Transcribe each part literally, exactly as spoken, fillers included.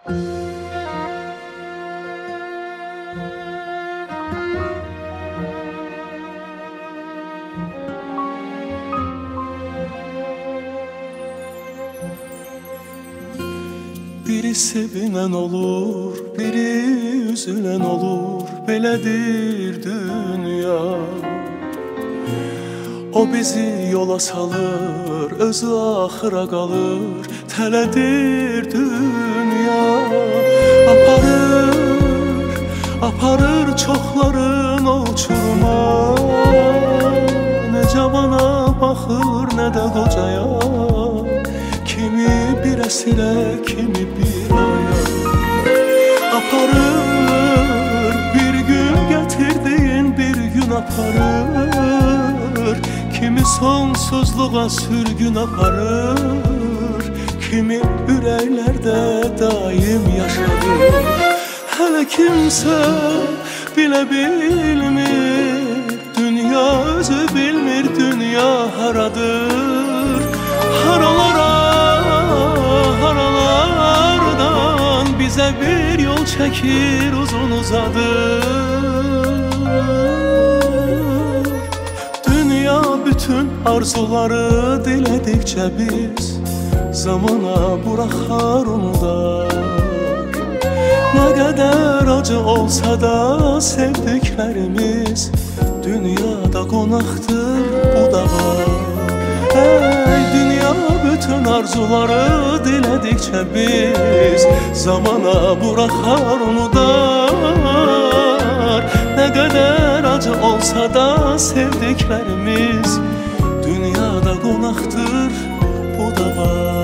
Biri sevinen olur, biri üzülen olur, belədir dünya. O bizi yola salır, özü axıra qalır, tələdir dünya. Aparır, aparır çoxların o uçuruma. Nə cavana baxır, nə də qocaya. Kimi bir əsirə, kimi bir aya. Aparır, bir gün gətirdiyin bir gün aparır. Kimi sonsuzluğa sürgün aparır, kimi ürəklərdə daim yaşadır. Hələ kimsə bilə bilmir, dünya özü bilmir, dünya haradır. Haralara, haralardan bizə bir yol çəkir uzun uzadır. Dünya bütün arzuları dilədikcə biz zamana buraxar unudar. Nə qədər acı olsa da sevdiklərimiz dünyada qonaqdır, bu da var. Ey dünya bütün arzuları dilədikcə biz zamana buraxar unudar. Nə qədər acı olsa da sevdiklərimiz dünyada qonaqdır, bu da var.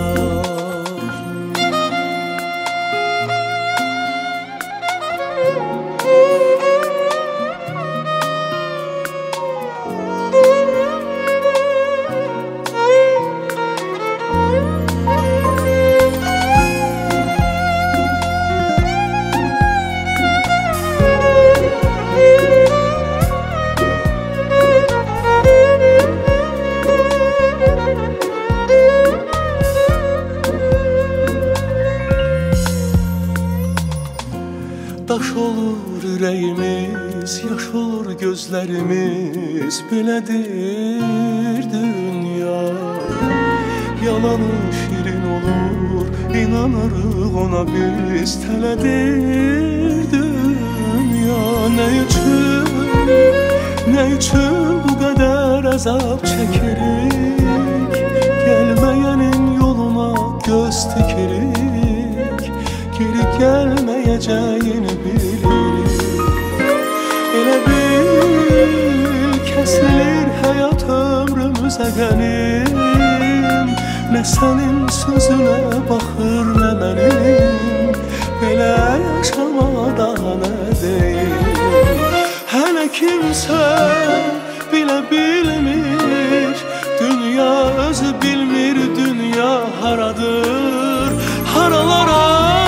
Daş olur ürəyimiz, yaş olur gözlərimiz, belədir dünya. Yalanı şirin olur, inanırıq ona biz, tələdir dünya. Nə üçün, nə üçün bu qədər əzab çəkirik, gəlməyənin yoluna göz dikirik, geri gəlməyəcəyini bilirik. Elə bil kəsilir həyat ömrümüzə qənim, nə sənin sözünə baxır, nə mənim, belə yaşamada nə deyim. Hələ kimsə bilə bilmir, dünya özü bilmir, dünya haradır. Haralara,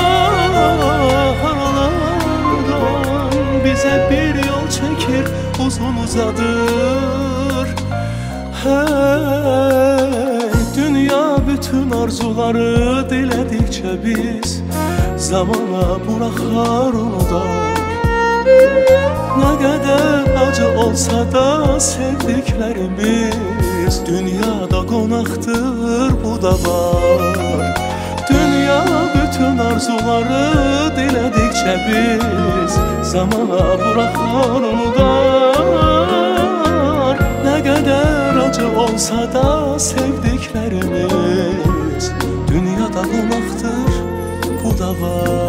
haralardan bizə bir yol çəkir, uzun uzadır. Hey, dünya bütün arzuları dilədikcə biz zamana buraxar unudar. Nə qədər acı olsa da sevdiklərimiz dünyada qonaqdır, bu da var. Dünya bütün arzuları dilədikcə biz zamana buraxar unudar. Nə qədər acı olsa da sevdiklərimiz dünyada qonaqdır, bu da var.